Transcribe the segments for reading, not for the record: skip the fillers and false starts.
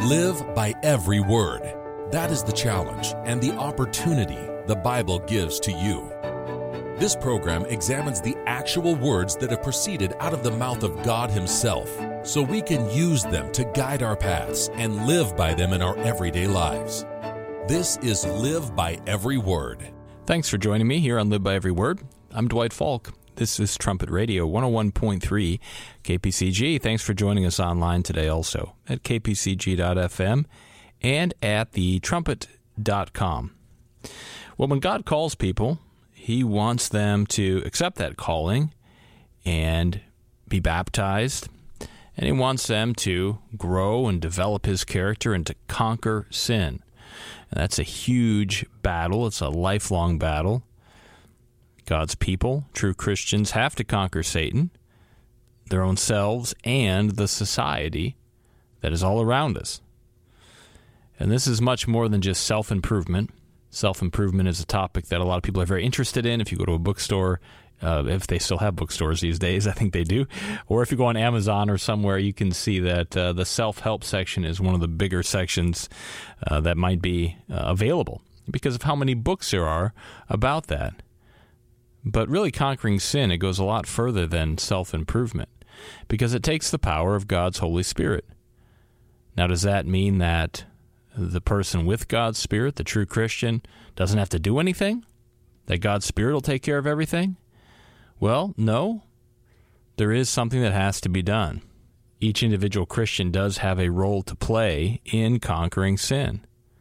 Live by every word. That is the challenge and the opportunity the Bible gives to you. This program examines the actual words that have proceeded out of the mouth of God Himself, so we can use them to guide our paths and live by them in our everyday lives. This is Live by Every Word. Thanks for joining me here on Live by Every Word. I'm Dwight Falk. This is Trumpet Radio 101.3 KPCG. Thanks for joining us online today also at kpcg.fm and at thetrumpet.com. Well, when God calls people, He wants them to accept that calling and be baptized, and He wants them to grow and develop His character and to conquer sin. And that's a huge battle. It's a lifelong battle. God's people, true Christians, have to conquer Satan, their own selves, and the society that is all around us. And this is much more than just self-improvement. Self-improvement is a topic that a lot of people are very interested in. If you go to a bookstore, if they still have bookstores these days, I think they do. Or if you go on Amazon or somewhere, you can see that the self-help section is one of the bigger sections that might be available because of how many books there are about that. But really conquering sin, it goes a lot further than self-improvement because it takes the power of God's Holy Spirit. Now, does that mean that the person with God's Spirit, the true Christian, doesn't have to do anything? That God's Spirit will take care of everything? Well, no. There is something that has to be done. Each individual Christian does have a role to play in conquering sin.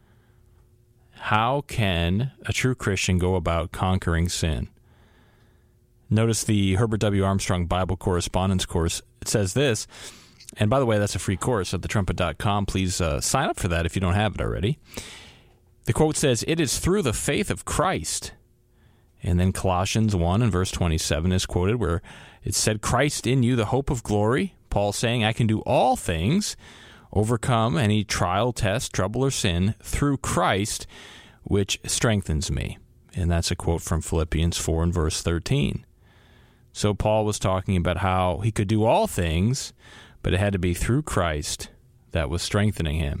How can a true Christian go about conquering sin? Notice the Herbert W. Armstrong Bible Correspondence Course. It says this, and by the way, that's a free course at thetrumpet.com. Please sign up for that if you don't have it already. The quote says, "It is through the faith of Christ." And then Colossians 1 and verse 27 is quoted where it said, "Christ in you, the hope of glory." Paul saying, "I can do all things, overcome any trial, test, trouble, or sin through Christ, which strengthens me." And that's a quote from Philippians 4 and verse 13. So Paul was talking about how he could do all things, but it had to be through Christ that was strengthening him.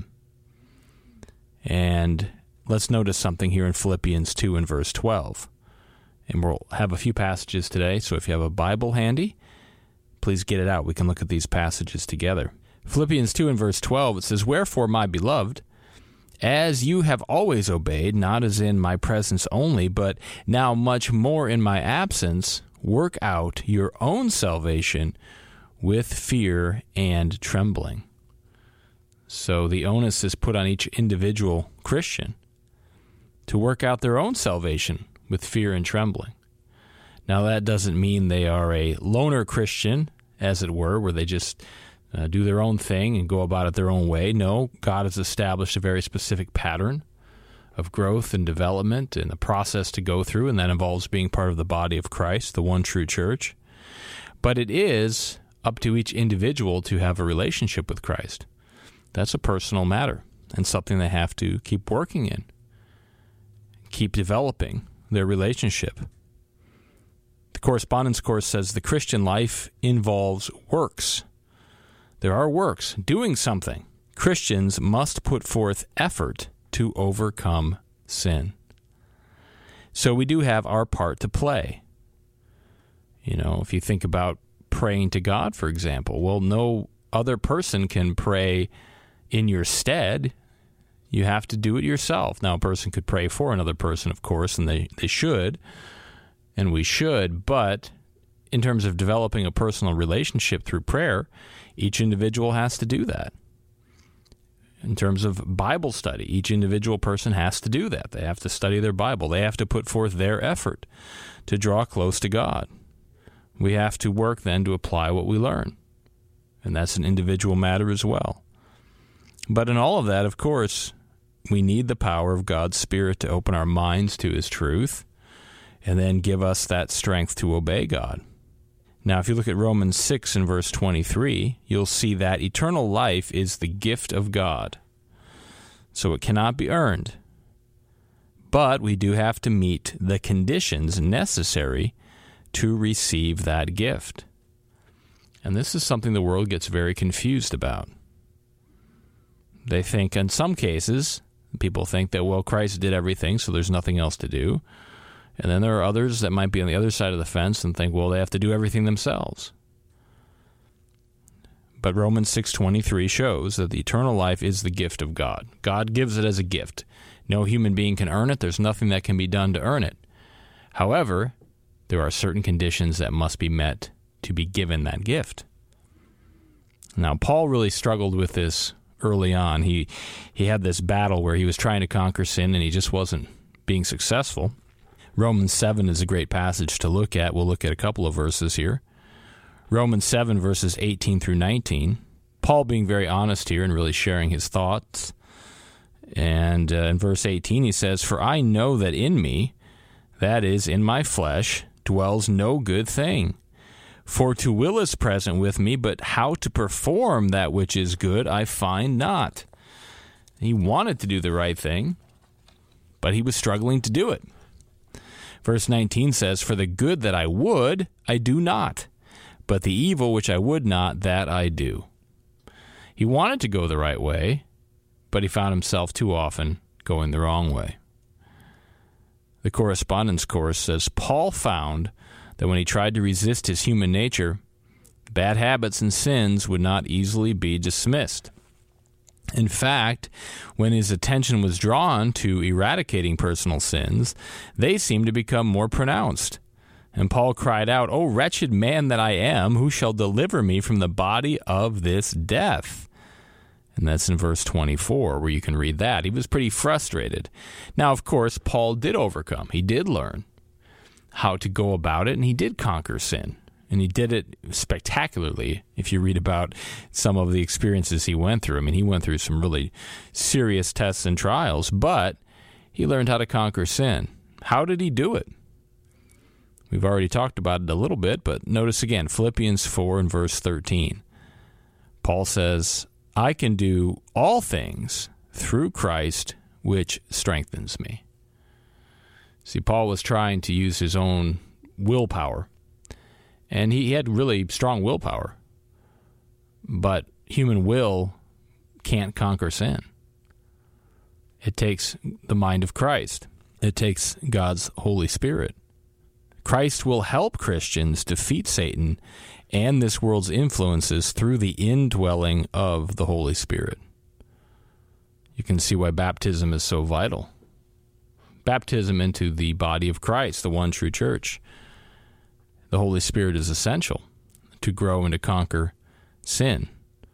And let's notice something here in Philippians 2 and verse 12. And we'll have a few passages today, so if you have a Bible handy, please get it out. We can look at these passages together. Philippians 2 and verse 12, it says, "Wherefore, my beloved, as you have always obeyed, not as in my presence only, but now much more in my absence, work out your own salvation with fear and trembling." So the onus is put on each individual Christian to work out their own salvation with fear and trembling. Now that doesn't mean they are a loner Christian, as it were, where they just do their own thing and go about it their own way. No, God has established a very specific pattern of growth and development and a process to go through, and that involves being part of the body of Christ, the one true church. But it is up to each individual to have a relationship with Christ. That's a personal matter and something they have to keep working in, keep developing their relationship. The Correspondence Course says the Christian life involves works. There are works, doing something. Christians must put forth effort to overcome sin. So we do have our part to play. You know, if you think about praying to God, for example, well, no other person can pray in your stead. You have to do it yourself. Now, a person could pray for another person, of course, and they should, and we should, but in terms of developing a personal relationship through prayer, each individual has to do that. In terms of Bible study, each individual person has to do that. They have to study their Bible. They have to put forth their effort to draw close to God. We have to work then to apply what we learn, and that's an individual matter as well. But in all of that, of course, we need the power of God's Spirit to open our minds to His truth and then give us that strength to obey God. Now, if you look at Romans 6 and verse 23, you'll see that eternal life is the gift of God. So it cannot be earned. But we do have to meet the conditions necessary to receive that gift. And this is something the world gets very confused about. They think in some cases, people think that, well, Christ did everything, so there's nothing else to do. And then there are others that might be on the other side of the fence and think, well, they have to do everything themselves. But Romans 6:23 shows that the eternal life is the gift of God. God gives it as a gift. No human being can earn it. There's nothing that can be done to earn it. However, there are certain conditions that must be met to be given that gift. Now, Paul really struggled with this early on. He had this battle where he was trying to conquer sin and he just wasn't being successful. Romans 7 is a great passage to look at. We'll look at a couple of verses here. Romans 7, verses 18 through 19. Paul being very honest here and really sharing his thoughts. And in verse 18 he says, "For I know that in me, that is, in my flesh, dwells no good thing. For to will is present with me, but how to perform that which is good I find not." He wanted to do the right thing, but he was struggling to do it. Verse 19 says, "For the good that I would, I do not, but the evil which I would not, that I do." He wanted to go the right way, but he found himself too often going the wrong way. The correspondence course says, Paul found that when he tried to resist his human nature, bad habits and sins would not easily be dismissed. In fact, when his attention was drawn to eradicating personal sins, they seemed to become more pronounced. And Paul cried out, "O wretched man that I am, who shall deliver me from the body of this death?" And that's in verse 24, where you can read that. He was pretty frustrated. Now, of course, Paul did overcome. He did learn how to go about it, and he did conquer sin. And he did it spectacularly if you read about some of the experiences he went through. I mean, he went through some really serious tests and trials, but he learned how to conquer sin. How did he do it? We've already talked about it a little bit, but notice again, Philippians 4 and verse 13. Paul says, "I can do all things through Christ, which strengthens me." See, Paul was trying to use his own willpower, and he had really strong willpower. But human will can't conquer sin. It takes the mind of Christ. It takes God's Holy Spirit. Christ will help Christians defeat Satan and this world's influences through the indwelling of the Holy Spirit. You can see why baptism is so vital. Baptism into the body of Christ, the one true church. The Holy Spirit is essential to grow and to conquer sin.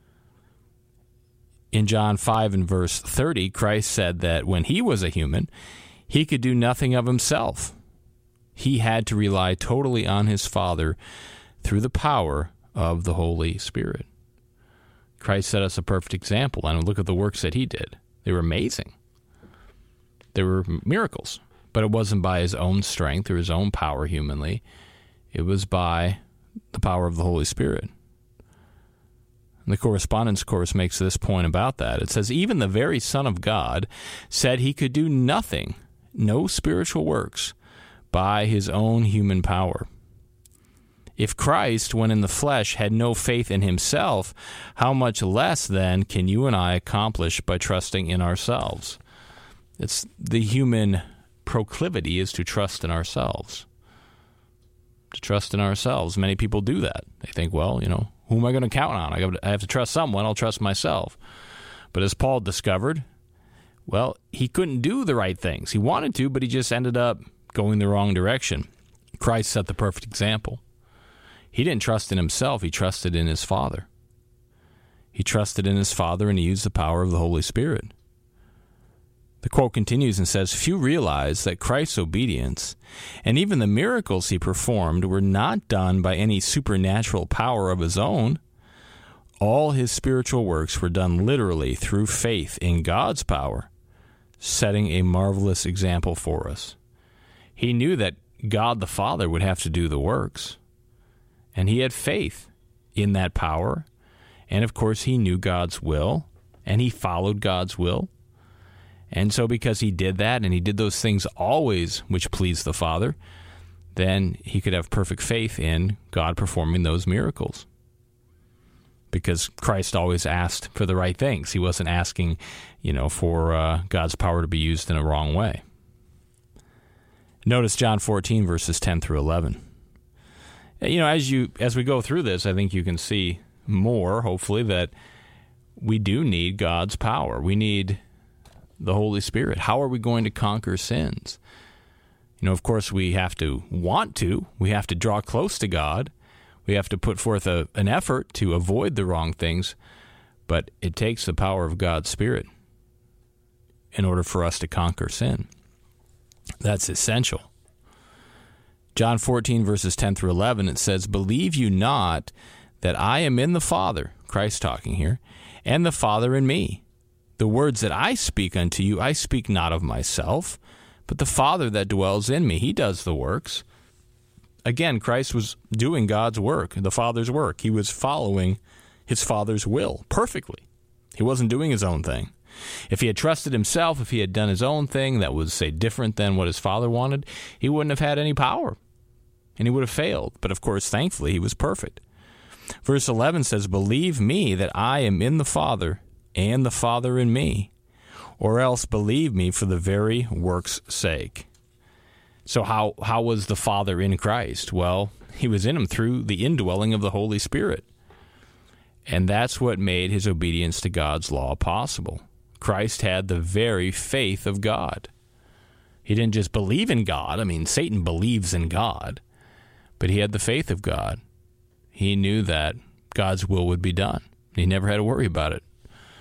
In John 5 and verse 30, Christ said that when he was a human, he could do nothing of himself. He had to rely totally on his Father through the power of the Holy Spirit. Christ set us a perfect example, and look at the works that he did. They were amazing. They were miracles, but it wasn't by his own strength or his own power humanly. It was by the power of the Holy Spirit. And the correspondence course makes this point about that. It says, "Even the very Son of God said he could do nothing, no spiritual works, by his own human power." If Christ, when in the flesh, had no faith in himself, how much less then can you and I accomplish by trusting in ourselves? It's the human proclivity is to trust in ourselves. To trust in ourselves. Many people do that. They think, well, who am I going to count on? I have to trust someone. I'll trust myself. But as Paul discovered, well, he couldn't do the right things. He wanted to, but he just ended up going the wrong direction. Christ set the perfect example. He didn't trust in himself. He trusted in his Father. He trusted in his Father, and he used the power of the Holy Spirit. The quote continues and says, "Few realize that Christ's obedience and even the miracles he performed were not done by any supernatural power of his own. All his spiritual works were done literally through faith in God's power, setting a marvelous example for us." He knew that God the Father would have to do the works, and he had faith in that power. And of course, he knew God's will, and he followed God's will. And so because he did that, and he did those things always which pleased the Father, then he could have perfect faith in God performing those miracles. because Christ always asked for the right things. He wasn't asking, for God's power to be used in a wrong way. Notice John 14, verses 10 through 11. As we go through this, I think you can see more, hopefully, that we do need God's power. We need the Holy Spirit. How are we going to conquer sins? Of course, we have to want to. We have to draw close to God. We have to put forth an effort to avoid the wrong things. But it takes the power of God's Spirit in order for us to conquer sin. That's essential. John 14, verses 10 through 11, it says, "Believe you not that I am in the Father," Christ talking here, "and the Father in me? The words that I speak unto you, I speak not of myself, but the Father that dwells in me, he does the works." Again, Christ was doing God's work, the Father's work. He was following his Father's will perfectly. He wasn't doing his own thing. If he had trusted himself, if he had done his own thing that was, say, different than what his Father wanted, he wouldn't have had any power, and he would have failed. But, of course, thankfully, he was perfect. Verse 11 says, "Believe me that I am in the Father, and the Father in me, or else believe me for the very work's sake." So how was the Father in Christ? Well, he was in him through the indwelling of the Holy Spirit. And that's what made his obedience to God's law possible. Christ had the very faith of God. He didn't just believe in God. Satan believes in God. But he had the faith of God. He knew that God's will would be done. He never had to worry about it.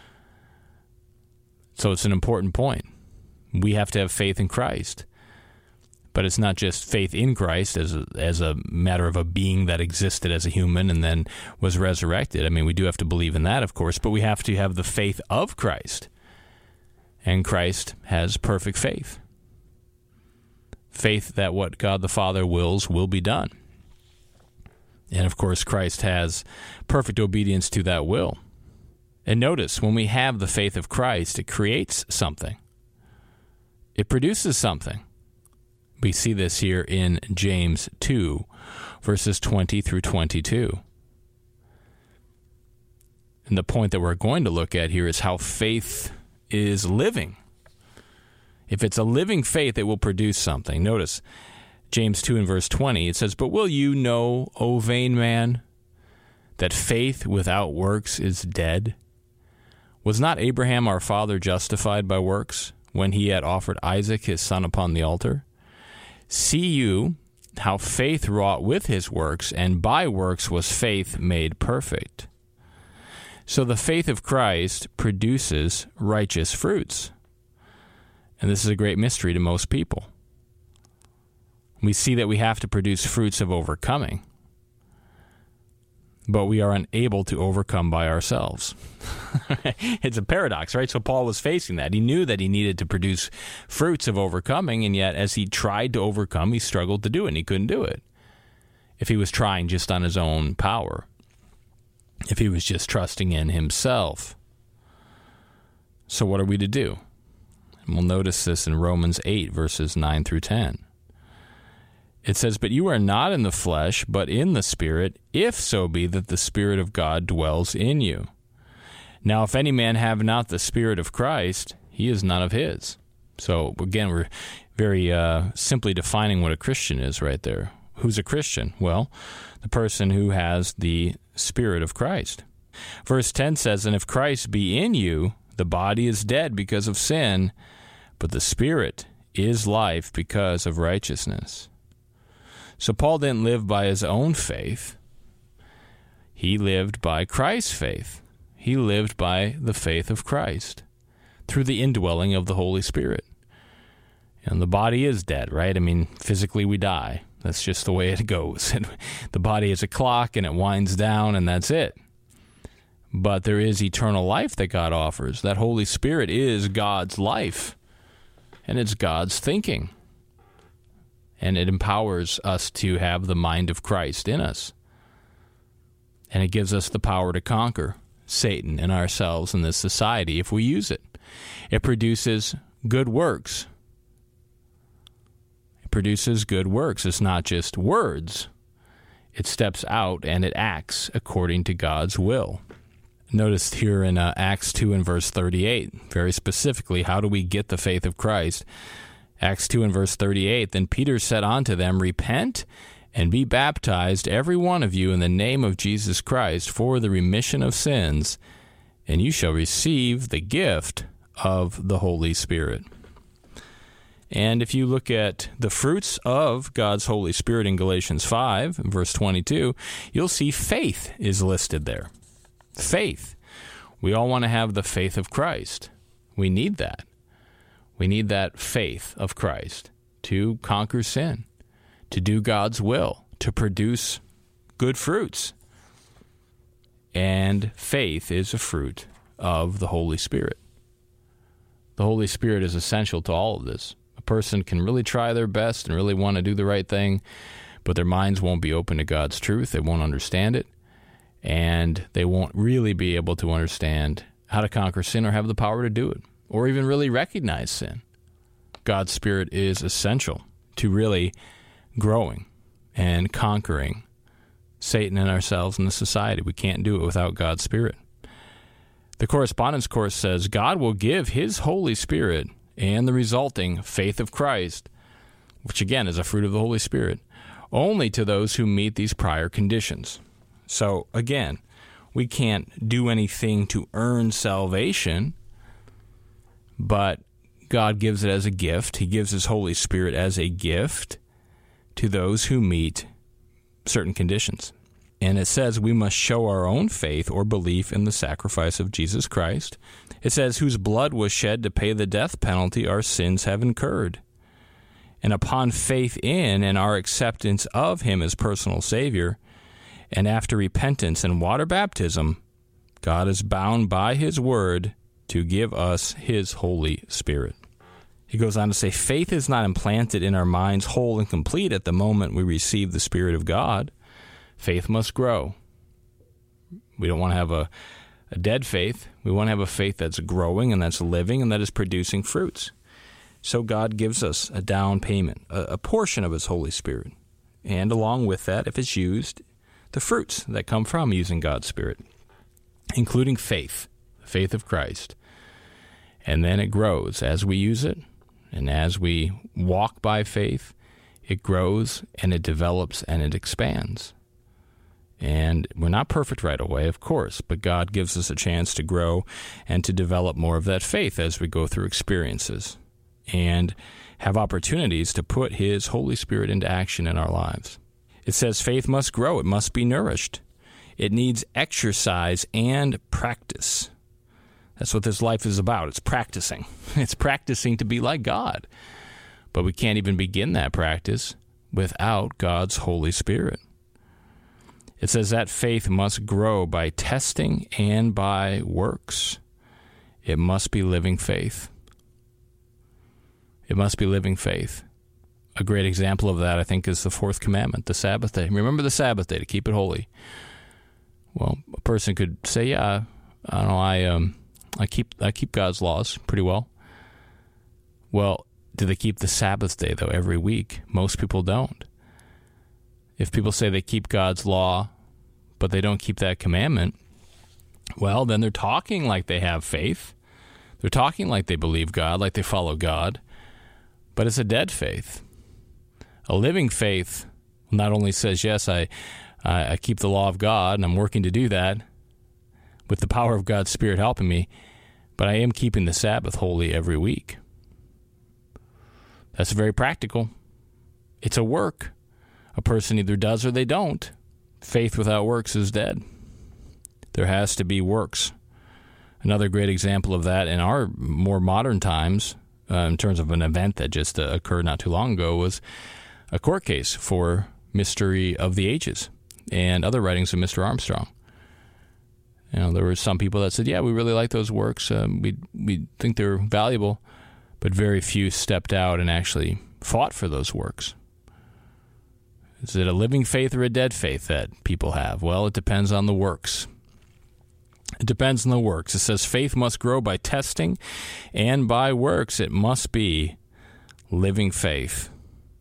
So it's an important point. We have to have faith in Christ. But it's not just faith in Christ as a matter of a being that existed as a human and then was resurrected. We do have to believe in that, of course, but we have to have the faith of Christ. And Christ has perfect faith. Faith that what God the Father wills will be done. And, of course, Christ has perfect obedience to that will. And notice, when we have the faith of Christ, it creates something. It produces something. We see this here in James 2, verses 20 through 22. And the point that we're going to look at here is how faith is living. If it's a living faith, it will produce something. Notice James 2 and verse 20, it says, "But will you know, O vain man, that faith without works is dead? Was not Abraham our father justified by works when he had offered Isaac his son upon the altar? See you how faith wrought with his works, and by works was faith made perfect." So the faith of Christ produces righteous fruits. And this is a great mystery to most people. We see that we have to produce fruits of overcoming, but we are unable to overcome by ourselves. It's a paradox, right? So Paul was facing that. He knew that he needed to produce fruits of overcoming, and yet as he tried to overcome, he struggled to do it, and he couldn't do it if he was trying just on his own power, if he was just trusting in himself. So what are we to do? And we'll notice this in Romans 8, verses 9 through 10. It says, "But you are not in the flesh, but in the Spirit, if so be that the Spirit of God dwells in you. Now, if any man have not the Spirit of Christ, he is none of his." So, again, we're very simply defining what a Christian is right there. Who's a Christian? Well, the person who has the Spirit of Christ. Verse 10 says, "And if Christ be in you, the body is dead because of sin, but the Spirit is life because of righteousness." So Paul didn't live by his own faith. He lived by Christ's faith. He lived by the faith of Christ through the indwelling of the Holy Spirit. And the body is dead, right? Physically we die. That's just the way it goes. The body is a clock, and it winds down, and that's it. But there is eternal life that God offers. That Holy Spirit is God's life, and it's God's thinking. And it empowers us to have the mind of Christ in us. And it gives us the power to conquer Satan and ourselves in this society if we use it. It produces good works. It produces good works. It's not just words. It steps out and it acts according to God's will. Noticed here in Acts 2 and verse 38, very specifically, how do we get the faith of Christ? Acts 2 and verse 38, Then Peter said unto them, Repent and be baptized, every one of you, in the name of Jesus Christ, for the remission of sins, and you shall receive the gift of the Holy Spirit. And if you look at the fruits of God's Holy Spirit in Galatians 5, verse 22, you'll see faith is listed there. Faith. We all want to have the faith of Christ. We need that. We need that faith of Christ to conquer sin, to do God's will, to produce good fruits. And faith is a fruit of the Holy Spirit. The Holy Spirit is essential to all of this. A person can really try their best and really want to do the right thing, but their minds won't be open to God's truth. They won't understand it, and they won't really be able to understand how to conquer sin or have the power to do it, or even really recognize sin. God's Spirit is essential to really growing and conquering Satan and ourselves and the society. We can't do it without God's Spirit. The Correspondence Course says God will give His Holy Spirit and the resulting faith of Christ, which again is a fruit of the Holy Spirit, only to those who meet these prior conditions. So again, we can't do anything to earn salvation, but God gives it as a gift. He gives His Holy Spirit as a gift to those who meet certain conditions. And it says we must show our own faith or belief in the sacrifice of Jesus Christ. It says, whose blood was shed to pay the death penalty our sins have incurred. And upon faith in and our acceptance of Him as personal Savior, and after repentance and water baptism, God is bound by His word to give us His Holy Spirit. He goes on to say, faith is not implanted in our minds whole and complete at the moment we receive the Spirit of God. Faith must grow. We don't want to have a dead faith. We want to have a faith that's growing and that's living and that is producing fruits. So God gives us a down payment, a portion of His Holy Spirit. And along with that, if it's used, the fruits that come from using God's Spirit, including faith, the faith of Christ. And then it grows as we use it. And as we walk by faith, it grows and it develops and it expands. And we're not perfect right away, of course, but God gives us a chance to grow and to develop more of that faith as we go through experiences and have opportunities to put His Holy Spirit into action in our lives. It says faith must grow. It must be nourished. It needs exercise and practice. That's what this life is about. It's practicing. It's practicing to be like God. But we can't even begin that practice without God's Holy Spirit. It says that faith must grow by testing and by works. It must be living faith. It must be living faith. A great example of that, I think, is the fourth commandment, the Sabbath day. Remember the Sabbath day to keep it holy. Well, a person could say, yeah, I don't know, I keep God's laws pretty well. Well, do they keep the Sabbath day, though, every week? Most people don't. If people say they keep God's law, but they don't keep that commandment, well, then they're talking like they have faith. They're talking like they believe God, like they follow God, but it's a dead faith. A living faith not only says, yes, I keep the law of God, and I'm working to do that with the power of God's Spirit helping me, but I am keeping the Sabbath holy every week. That's very practical. It's a work. A person either does or they don't. Faith without works is dead. There has to be works. Another great example of that in our more modern times, in terms of an event that just occurred not too long ago, was a court case for Mystery of the Ages and other writings of Mr. Armstrong. You know, there were some people that said, yeah, we really like those works. We think they're valuable, but very few stepped out and actually fought for those works. Is it a living faith or a dead faith that people have? Well, it depends on the works. It depends on the works. It says faith must grow by testing, and by works it must be living faith.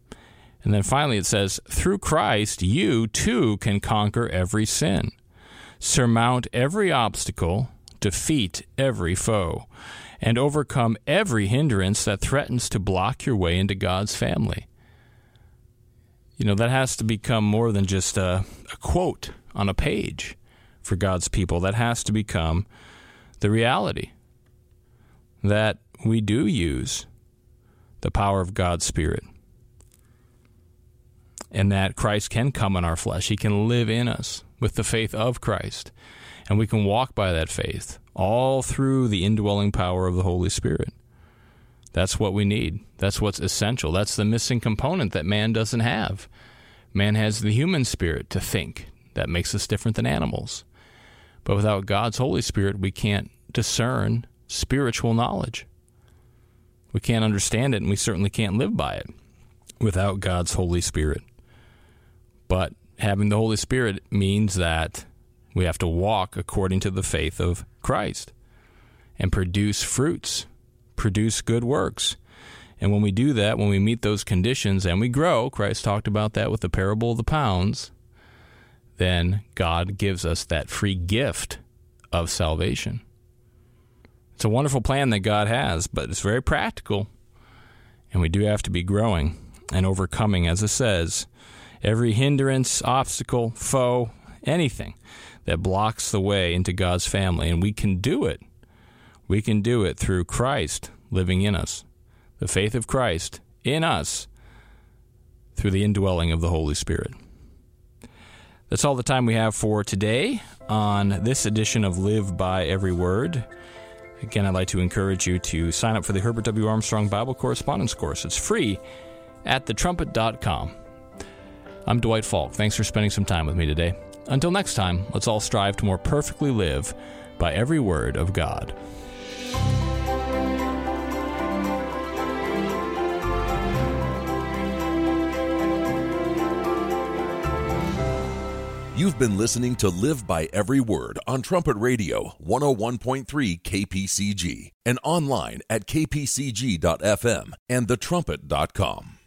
And then finally it says, through Christ you too can conquer every sin. surmount every obstacle, defeat every foe, and overcome every hindrance that threatens to block your way into God's family. You know, that has to become more than just a quote on a page for God's people. That has to become the reality that we do use the power of God's Spirit, and that Christ can come in our flesh. He can live in us with the faith of Christ, and we can walk by that faith all through the indwelling power of the Holy Spirit. That's what we need. That's what's essential. That's the missing component that man doesn't have. Man has the human spirit to think. That makes us different than animals. But without God's Holy Spirit, we can't discern spiritual knowledge. We can't understand it, and we certainly can't live by it without God's Holy Spirit. But having the Holy Spirit means that we have to walk according to the faith of Christ and produce fruits, produce good works. And when we do that, when we meet those conditions and we grow, Christ talked about that with the parable of the pounds, then God gives us that free gift of salvation. It's a wonderful plan that God has, but it's very practical. And we do have to be growing and overcoming, as it says, every hindrance, obstacle, foe, anything that blocks the way into God's family. And we can do it. We can do it through Christ living in us, the faith of Christ in us through the indwelling of the Holy Spirit. That's all the time we have for today on this edition of Live by Every Word. Again, I'd like to encourage you to sign up for the Herbert W. Armstrong Bible Correspondence Course. It's free at thetrumpet.com. I'm Dwight Falk. Thanks for spending some time with me today. Until next time, let's all strive to more perfectly live by every word of God. You've been listening to Live by Every Word on Trumpet Radio 101.3 KPCG and online at kpcg.fm and thetrumpet.com.